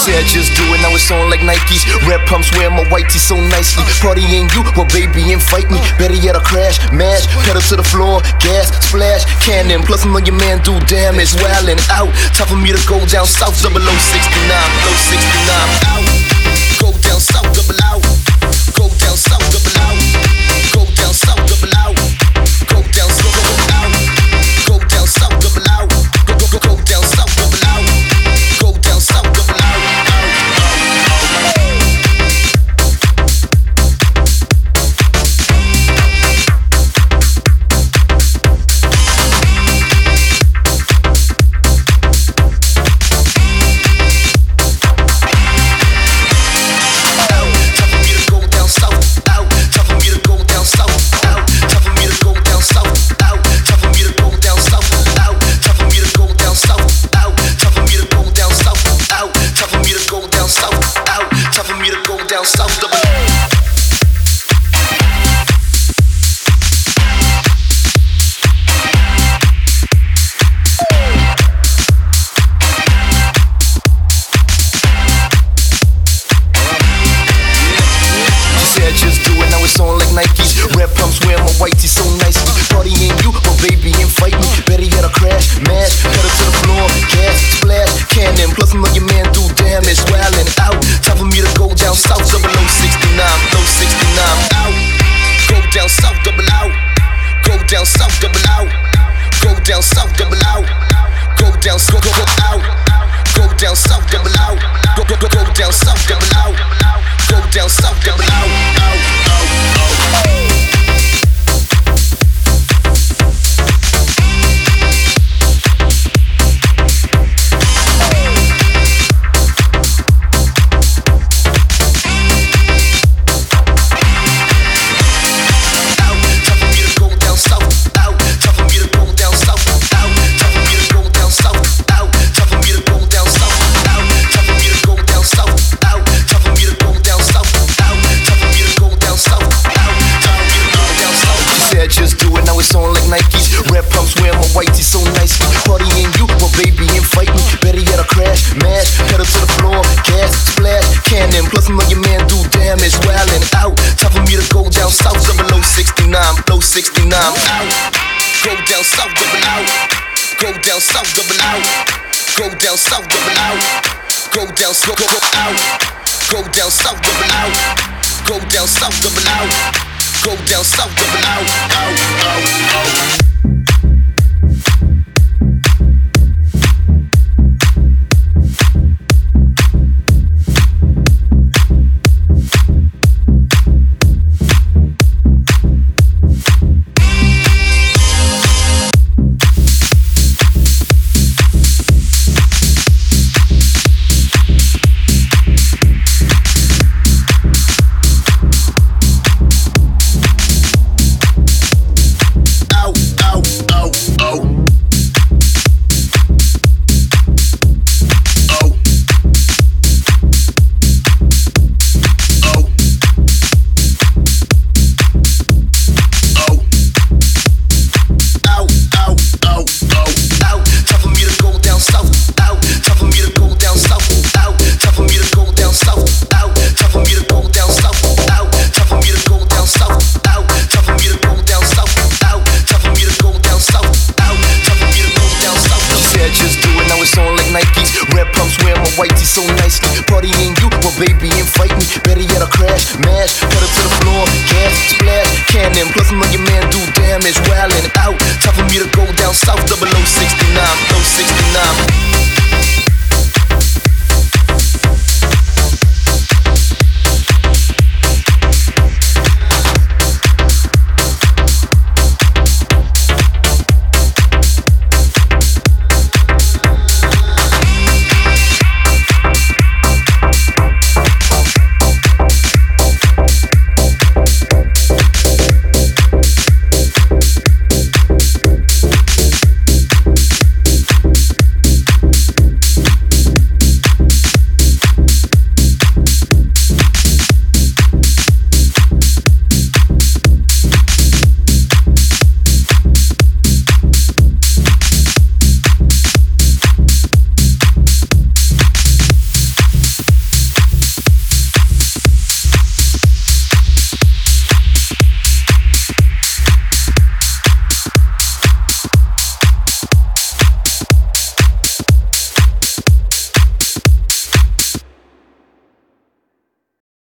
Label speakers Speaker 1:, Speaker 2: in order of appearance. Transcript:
Speaker 1: said just do it, now it's on like Nikes. Red pumps wearing my whitey so nicely. Party ain't you, well baby, invite me. Better yet, I crash, mash, pedal to the floor, gas, splash, cannon. Plus I know your man do damage, wildin' out. Time for me to go down south, double 069, low 69, out. Go down south, double out. Go down south, double out. Go down south, double out. Go down south, double out. Go down south, double out. Go down south, double out. Go down south, double out. Down south, double just do it, now it's on like Nikes. Red pumps wearing my whitey so nicely. Party ain't you, well baby, invite me. Better yet, I crash, mash, pedal to the floor, gas, splash, cannon. Plus I know your man do damage, wildin' out. Time for me to go down south, double 069, low 69, out. Go down south, double out. Go down south, double out. Go down south, double out. Go down south, go out. Go down south, double out. Go down south, double out. Go down south, double out. Just do it, now it's on like Nikes. Red pumps wearing my whitey so nicely. Party ain't you, well baby, invite me. Better yet, I crash, mash, pedal to the floor, gas, splash, cannon. Plus I know your man do damage, wildin' out. Time for me to go down south, double 069, low 69, out. Go down south, double out. Go down south, double out. Go down south, double out. Go down south, go out. Go down south, double out. Go down south, double out. Go down south, double out, out, out, out. Nikes, red pumps wearing my whitey so nicely. Party ain't you, well baby, invite me. Better yet, I crash, mash, pedal to the floor, gas, splash, cannon. Plus I know your man do damage, wildin' out. Time for me to go down south, double 069, low 69.